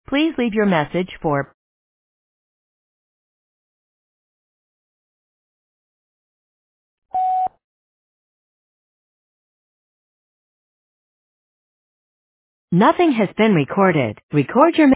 Please leave your message for nothing has been recorded. Record your